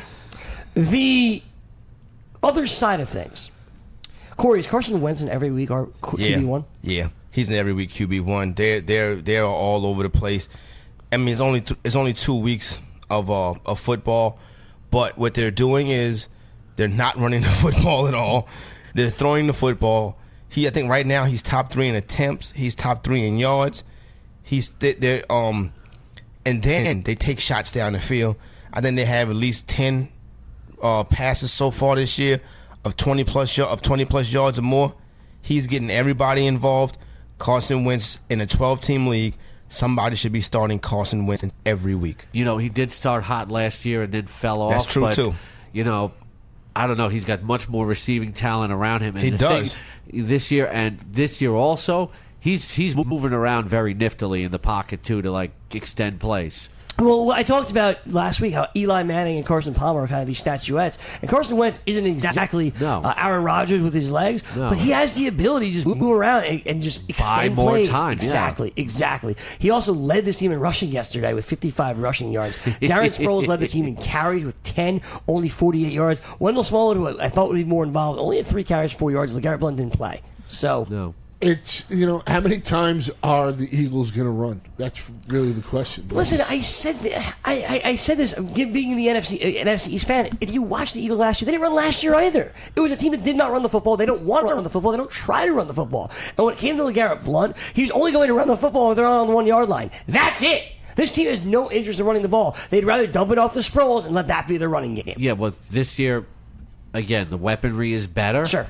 the other side of things. Corey, is Carson Wentz in every week our Q Yeah, B one? yeah, he's in every week Q B one. They're they're they're all over the place. I mean, it's only th- it's only two weeks of uh, of football, but what they're doing is they're not running the football at all. They're throwing the football. He, I think, right now he's top three in attempts. He's top three in yards. He's they're um, and then they take shots down the field. I think they have at least ten uh, passes so far this year of twenty plus y- of twenty plus yards or more. He's getting everybody involved. Carson Wentz in a twelve team league. Somebody should be starting Carson Wentz every week. You know, he did start hot last year and then fell off. That's true, but, too. You know, I don't know. He's got much more receiving talent around him. And He the does. Thing, this year and this year also, he's he's moving around very niftily in the pocket too to like extend plays. Well, what I talked about last week how Eli Manning and Carson Palmer are kind of these statuettes, and Carson Wentz isn't exactly No. uh, Aaron Rodgers with his legs, No. but he has the ability to just move around and, and just extend more plays. time, yeah. Exactly, exactly. He also led the team in rushing yesterday with fifty-five rushing yards. Darren Sproles led the team in carries with ten, only forty-eight yards. Wendell Smallwood, who I thought would be more involved, only had three carries, four yards. LeGarrette Blount didn't play. So No. It's, you know, how many times are the Eagles going to run? That's really the question. Listen, I said th- I, I, I said this. Give- Being the N F C uh, N F C East fan, if you watch the Eagles last year, they didn't run last year either. It was a team that did not run the football. They don't want to run the football. They don't try to run the football. And when it came to LeGarrette Blount, he was only going to run the football if they're on the one yard line. That's it. This team has no interest in running the ball. They'd rather dump it off the Sproles and let that be their running game. Yeah, well, this year, again, the weaponry is better. Sure.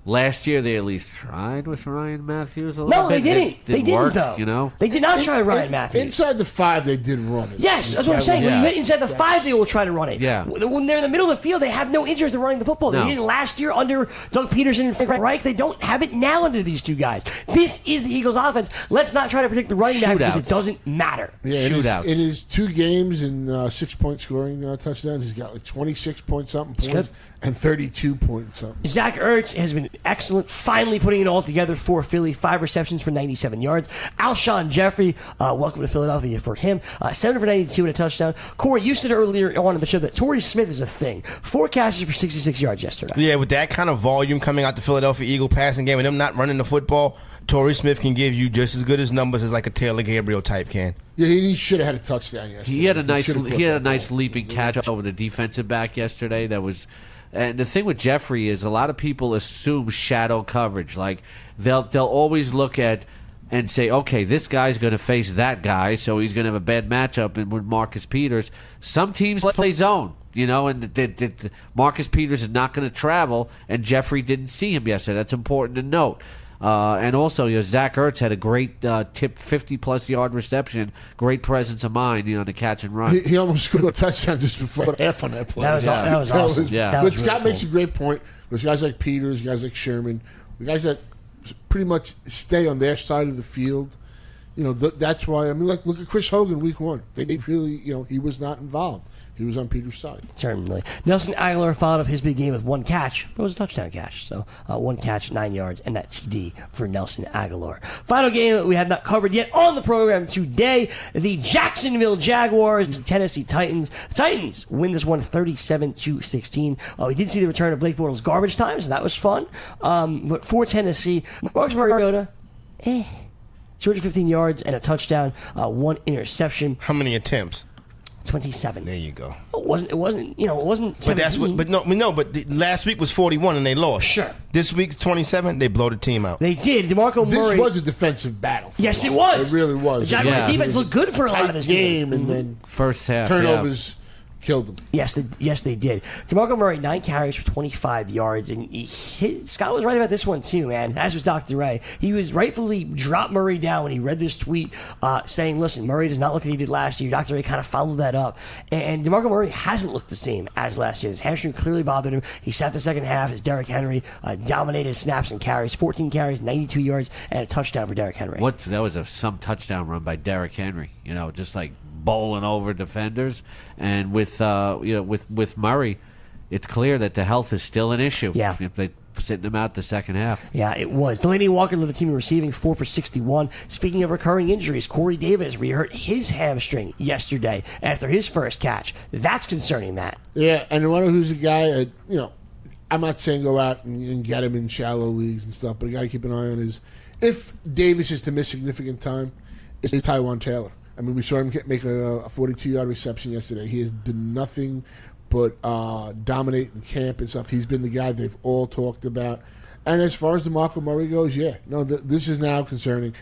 last year they at least tried with Ryan Matthews a little No, bit. they didn't. It They didn't, work, though. You know, They did not try Ryan In- Matthews. Inside the five, they did run it. Yes, that's what I'm That saying. was- When you Yeah. get inside the five, they will try to run it. Yeah. When they're in the middle of the field, they have no interest in running the football. They No. did it last year under Doug Peterson and Frank Reich. They don't have it now under these two guys. This is the Eagles' offense. Let's not try to predict the running back because it Shootouts. doesn't matter. Yeah, in his, Shootouts. in his two games and uh, six point scoring uh, touchdowns, he's got like twenty-six point something points good. and thirty-two point something. Zach Ertz has been excellent, finally putting it all together for Philly. Five receptions for ninety-seven yards. Alshon Jeffrey, uh, welcome to Philadelphia for him. Uh, seven for ninety-two and a touchdown. Corey, you said earlier on in the show that Torrey Smith is a thing. Four catches for sixty-six yards yesterday. Yeah, with that kind of volume coming out the Philadelphia Eagle passing game and them not running the football, Torrey Smith can give you just as good as numbers as like a Taylor Gabriel type can. Yeah, he should have had a touchdown yesterday. he had a nice should've he caught had a that nice ball. leaping catch over the defensive back yesterday. That was, and the thing with Jeffrey is a lot of people assume shadow coverage. Like they'll they'll always look at and say, okay, this guy's going to face that guy, so he's going to have a bad matchup. And with Marcus Peters, some teams play zone. You know, and the, the, the, Marcus Peters is not going to travel, and Jeffrey didn't see him yesterday. That's important to note. Uh, and also, you know, Zach Ertz had a great uh, tip, fifty-plus yard reception, great presence of mind, you know, to catch and run. He, he almost scored a touchdown just before half on that play. That was Yeah. that was awesome. Yeah. That But was Scott really makes cool. a great point. There's guys like Peters, guys like Sherman, the guys that pretty much stay on their side of the field. You know, th- that's why, I mean, like, look at Chris Hogan week one. They didn't really, you know, he was not involved. He was on Peter's side. Certainly. Nelson Aguilar followed up his big game with one catch, but it was a touchdown catch. So uh, one catch, nine yards, and that T D for Nelson Aguilar. Final game that we have not covered yet on the program today, the Jacksonville Jaguars, the Tennessee Titans. The Titans win this one thirty-seven to sixteen. Uh, we did see the return of Blake Bortles garbage time, so that was fun. Um, but for Tennessee, Marcus Mariota, eh. two hundred fifteen yards and a touchdown, uh, one interception, How many attempts? twenty-seven. There you go. It wasn't. It wasn't. You know, it wasn't. But that's what. seventeen. But no, no. But the, last week was forty-one and they lost. Sure. This week twenty-seven. They blow the team out. They did. DeMarco This Murray. was a defensive battle. for yes, them. it was. It really was. The Jaguars' Yeah. defense looked good for a lot of this game. game, and then First half, turnovers killed them. Yes, they, yes, they did. DeMarco Murray, nine carries for twenty-five yards, and he hit, Scott was right about this one too, man. As was Doctor Ray. He was rightfully dropped Murray down when he read this tweet uh, saying, "Listen, Murray does not look like he did last year." Doctor Ray kind of followed that up, and DeMarco Murray hasn't looked the same as last year. His hamstring clearly bothered him. He sat the second half as Derrick Henry uh, dominated snaps and carries, fourteen carries, ninety-two yards, and a touchdown for Derrick Henry. What that was a some touchdown run by Derrick Henry. You know, just like bowling over defenders. And with uh, you know with with Murray, it's clear that the health is still an issue. Yeah. If they sitting him out the second half. Yeah, it was. Delaney Walker led the team in receiving, four for sixty-one. Speaking of recurring injuries, Corey Davis re-hurt his hamstring yesterday after his first catch. That's concerning, Matt. Yeah, and one who's a guy, uh, you know, I'm not saying go out and, and get him in shallow leagues and stuff, but a guy to keep an eye on is if Davis is to miss significant time, it's Tywan Taylor. I mean, we saw him get, make a forty-two yard reception yesterday. He has been nothing but uh, dominate in camp and stuff. He's been the guy they've all talked about. And as far as DeMarco Murray goes, yeah, no, th- this is now concerning.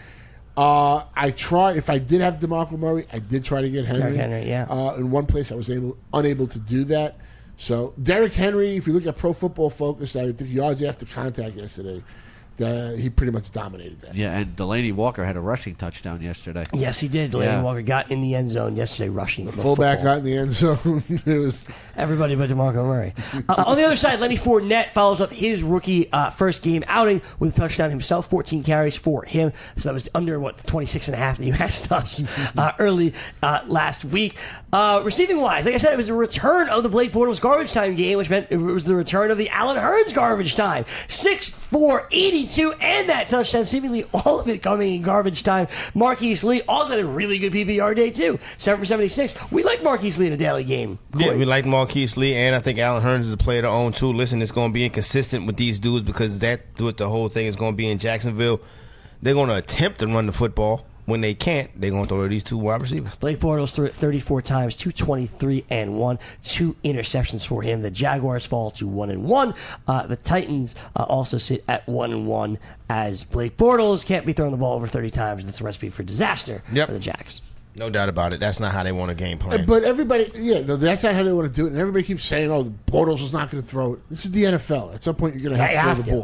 Uh, I tried, if I did have DeMarco Murray, I did try to get Henry. Derrick Henry, yeah. Uh, in one place, I was able unable to do that. So Derrick Henry, if you look at Pro Football Focus, I think yards after contact yesterday, uh, he pretty much dominated that. Yeah, and Delaney Walker had a rushing touchdown yesterday. Yes, he did. Delaney Yeah. Walker got in the end zone yesterday rushing. The the fullback football. got in the end zone. It was Everybody but DeMarco Murray. Uh, on the other side, Lenny Fournette follows up his rookie uh, first game outing with a touchdown himself, fourteen carries for him. So that was under, what, the twenty-six and a half that you asked us uh, early uh, last week. Uh, receiving-wise, like I said, it was a return of the Blake Bortles garbage time game, which meant it was the return of the Allen Hurns garbage time. six for eighty-two and that touchdown, seemingly all of it coming in garbage time. Marquise Lee also had a really good P P R day, too. seven for seventy-six. We like Marquise Lee in a daily game. Yeah, Corey. we like Marquise Lee, and I think Allen Hurns is a player to own too. Listen, it's going to be inconsistent with these dudes because that's what the whole thing is going to be in Jacksonville. They're going to attempt to run the football. When they can't, they're going to throw to these two wide receivers. Blake Bortles threw it thirty-four times, two twenty-three and one, two interceptions for him. The Jaguars fall to one and one. Uh, the Titans uh, also sit at one and one as Blake Bortles can't be throwing the ball over thirty times. That's a recipe for disaster Yep. for the Jags. No doubt about it. That's not how they want a game plan. But everybody, yeah, no, that's not how they want to do it. And everybody keeps saying, "Oh, the Bortles is not going to throw it." This is the N F L. At some point, you're going to Yeah, you have have to to. throw the ball.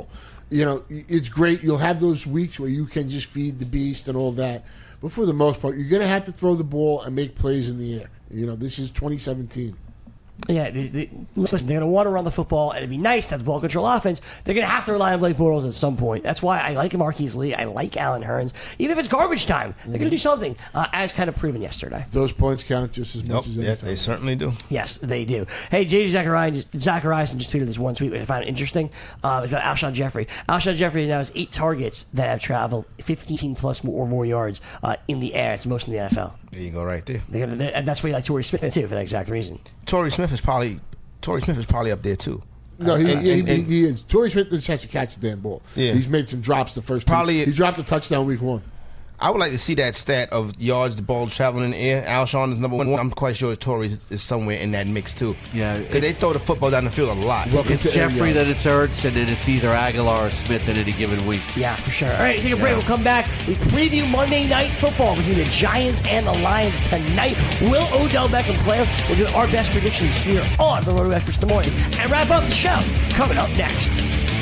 you know, it's great. You'll have those weeks where you can just feed the beast and all that. But for the most part, you're going to have to throw the ball and make plays in the air. You know, this is twenty seventeen. Yeah, they, they, listen, they're going to want to run the football, and it'd be nice to have the ball control offense. They're going to have to rely on Blake Bortles at some point. That's why I like Marquise Lee. I like Alan Hearns. Even if it's garbage time, they're going to do something, uh, as kind of proven yesterday. Those points count just as Nope. much as Yeah, anything. they certainly do. Yes, they do. Hey, J J Zacharias, Zachariason just tweeted this one tweet, which I found interesting. Uh, it's about Alshon Jeffrey. Alshon Jeffrey now has eight targets that have traveled fifteen plus or more yards uh, in the air. It's most in the N F L. There you go, right there. They're gonna, and that's why you like Torrey Smith, too, for that exact reason. Torrey Smith is probably Torrey Smith is probably up there too. No, he, And- he, and- he, and- he is. Torrey Smith just has to catch the damn ball. Yeah. He's made some drops the first Probably- two. He dropped a touchdown week one. I would like to see that stat of yards the ball traveling in the air. Alshon is number one. I'm quite sure Torrey is, is somewhere in that mix too. Yeah, because they throw the football down the field a lot. Welcome It's to Jeffrey, Air then Yards. it's Ertz, and then it's either Aguilar or Smith in any given week. Yeah, for sure. All right, take a break. We'll come back. We preview Monday Night Football between the Giants and the Lions tonight. Will Odell Beckham play? We'll do our best predictions here on the Roto Experts in the morning. And wrap up the show coming up next.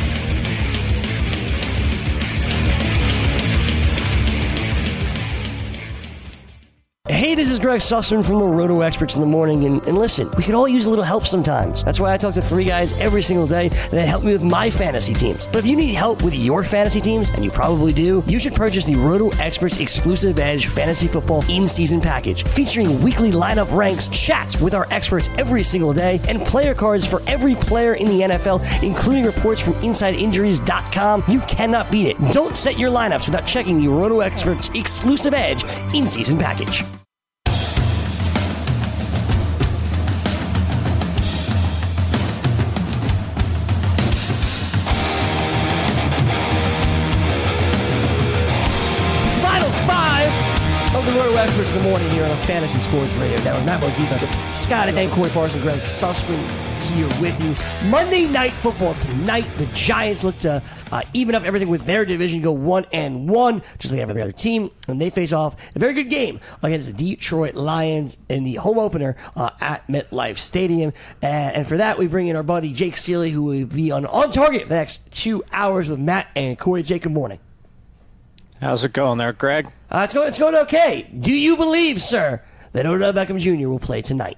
Hey, this is Greg Sussman from the Roto Experts in the Morning, and, and listen, we can all use a little help sometimes. That's why I talk to three guys every single day that help me with my fantasy teams. But if you need help with your fantasy teams, and you probably do, you should purchase the Roto Experts Exclusive Edge Fantasy Football In-Season Package, featuring weekly lineup ranks, chats with our experts every single day, and player cards for every player in the N F L, including reports from inside injuries dot com. You cannot beat it. Don't set your lineups without checking the Roto Experts Exclusive Edge In-Season Package. The Roto Experts in the morning here on the Fantasy Sports Radio Network. Matt Modica, Scott and Corey Parsons, Greg Sussman here with you. Monday Night Football tonight. The Giants look to uh, even up everything with their division, go one and one, just like every other team, and they face off a very good game against the Detroit Lions in the home opener uh, at MetLife Stadium. Uh, and for that, we bring in our buddy Jake Seeley, who will be on on target for the next two hours with Matt and Corey. Jake, good morning. How's it going there, Greg? Uh, it's going. It's going okay. Do you believe, sir, that Odell Beckham Junior will play tonight?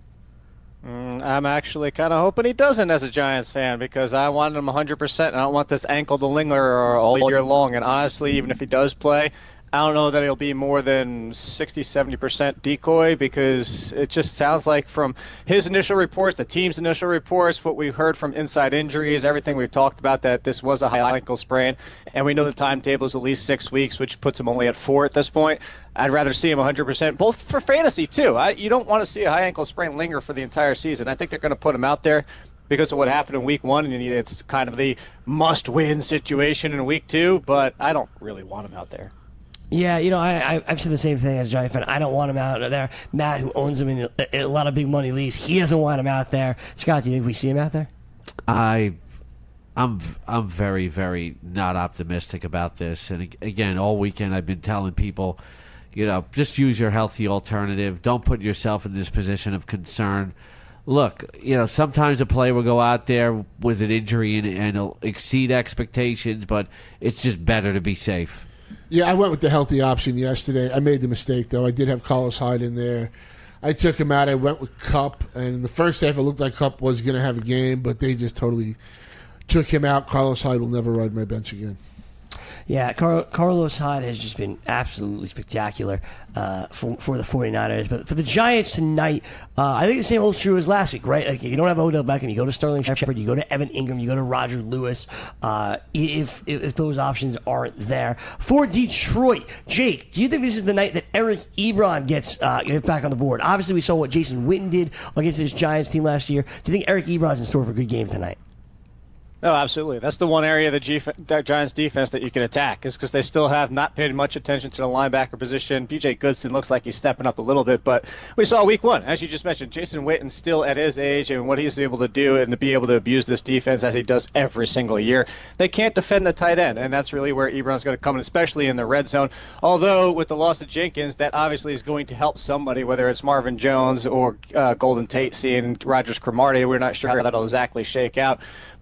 Mm, I'm actually kind of hoping he doesn't as a Giants fan because I want him one hundred percent. And I don't want this ankle to linger all year long. And honestly, even if he does play, I don't know that he'll be more than sixty, seventy percent decoy because it just sounds like from his initial reports, the team's initial reports, what we've heard from inside injuries, everything we've talked about, that this was a high ankle sprain. And we know the timetable is at least six weeks, which puts him only at four at this point. I'd rather see him one hundred percent, both for fantasy, too. I, you don't want to see a high ankle sprain linger for the entire season. I think they're going to put him out there because of what happened in week one, and it's kind of the must-win situation in week two, but I don't really want him out there. Yeah, you know, I, I, I've said the same thing as a Giant fan. I don't want him out there. Matt, who owns him in a, a lot of big money leagues, he doesn't want him out there. Scott, do you think we see him out there? I, I'm I'm very very not optimistic about this. And ag- again, all weekend I've been telling people, you know, just use your healthy alternative. Don't put yourself in this position of concern. Look, you know, sometimes a player will go out there with an injury and, and it'll exceed expectations, but it's just better to be safe. Yeah, I went with the healthy option yesterday. I made the mistake, though. I did have Carlos Hyde in there. I took him out. I went with Kupp. And in the first half, it looked like Kupp was going to have a game, but they just totally took him out. Carlos Hyde will never ride my bench again. Yeah, Car- Carlos Hyde has just been absolutely spectacular uh, for, for the 49ers. But for the Giants tonight, uh, I think the same holds true as last week, right? Like, if you don't have Odell Beckham, you go to Sterling Shepard, you go to Evan Ingram, you go to Roger Lewis, uh, if, if if those options aren't there. For Detroit, Jake, do you think this is the night that Eric Ebron gets, uh, gets back on the board? Obviously, we saw what Jason Witten did against this Giants team last year. Do you think Eric Ebron's in store for a good game tonight? Oh, absolutely. That's the one area of the G- Giants defense that you can attack is because they still have not paid much attention to the linebacker position. B J Goodson looks like he's stepping up a little bit, but we saw week one, as you just mentioned, Jason Witten still at his age and what he's able to do and to be able to abuse this defense as he does every single year. They can't defend the tight end, and that's really where Ebron's going to come in, especially in the red zone. Although with the loss of Jenkins, that obviously is going to help somebody, whether it's Marvin Jones or uh, Golden Tate seeing Rogers Cromartie. We're not sure how that'll exactly shake out, but I still think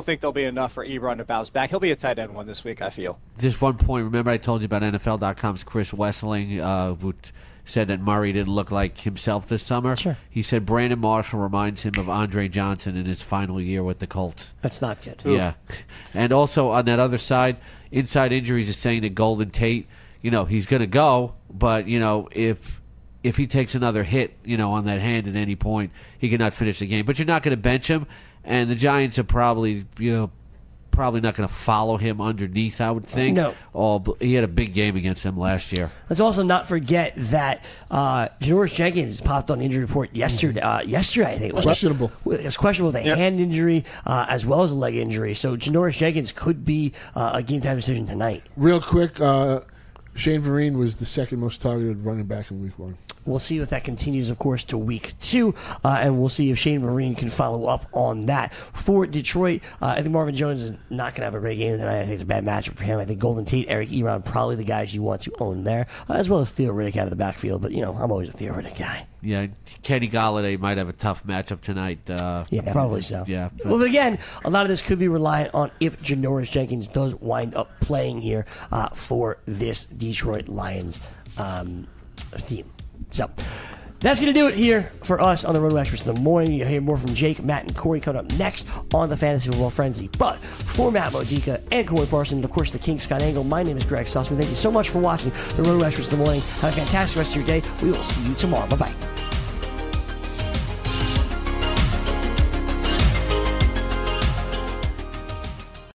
think there'll be enough for Ebron to bounce back. He'll be a tight end one this week, I feel. Just one point. Remember I told you about N F L dot com's Chris Wessling, uh, who t- said that Murray didn't look like himself this summer. Sure. He said Brandon Marshall reminds him of Andre Johnson in his final year with the Colts. That's not good. Yeah. And also on that other side, Inside Injuries is saying that Golden Tate, you know, he's going to go, but, you know, if if he takes another hit, you know, on that hand at any point, he cannot finish the game. But you're not going to bench him, and the Giants are probably, you know, probably not going to follow him underneath, I would think. No. Oh, he had a big game against them last year. Let's also not forget that uh, Janoris Jenkins popped on the injury report yesterday. Uh, yesterday, I think it was Questionable. It's questionable with a Yep. hand injury uh, as well as a leg injury. So Janoris Jenkins could be uh, a game time decision tonight. Real quick, uh, Shane Vereen was the second most targeted running back in week one. We'll see if that continues, of course, to week two, uh, and we'll see if Shane Vereen can follow up on that. For Detroit, uh, I think Marvin Jones is not going to have a great game tonight. I think it's a bad matchup for him. I think Golden Tate, Eric Ebron, probably the guys you want to own there, uh, as well as Theo Riddick out of the backfield. But, you know, I'm always a Theo Riddick guy. Yeah, Kenny Golladay might have a tough matchup tonight. Uh, Yeah, probably so. Yeah. Well, but again, a lot of this could be reliant on if Janoris Jenkins does wind up playing here uh, for this Detroit Lions um, team. So that's going to do it here for us on the Roto Experts in the morning. You'll hear more from Jake, Matt, and Corey coming up next on the Fantasy Football Frenzy. But for Matt Modica and Corey Parson, and of course the King Scott Angle, my name is Greg Sussman. Thank you so much for watching the Roto Experts in the morning. Have a fantastic rest of your day. We will see you tomorrow. Bye-bye.